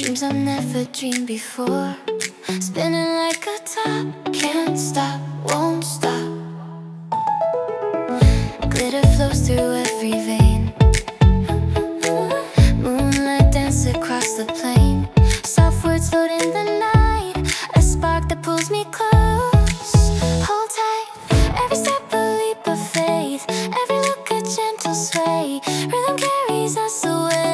Dreams I've never dreamed before, spinning like a top, can't stop, won't stop. Glitter flows through every vein, moonlight dance across the plain. Soft words float in the night, a spark that pulls me close. Hold tight, every step a leap of faith, every look a gentle sway. Rhythm carries us away.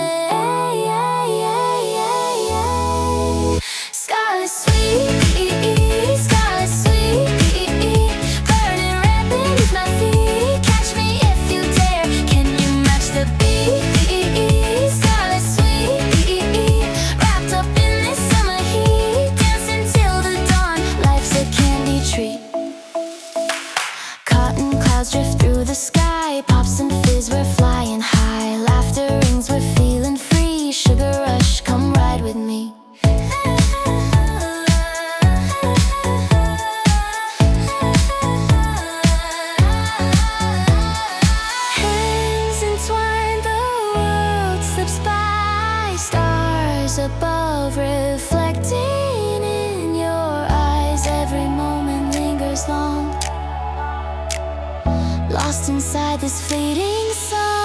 Scarlet sweet, scarlet sweet, burning red beneath my feet. Catch me if you dare, can you match the beat? Scarlet sweet, wrapped up in this summer heat, dancing till the dawn, life's a candy treat. Cotton clouds drift through the sky, pops and fizz, we're flying high. Laughter rings, we're feeling free. Sugar rush, come ride with me. Hands entwined, the world slips by. Stars above, reflecting in your eyes. Every moment lingers long, lost inside this fleeting song.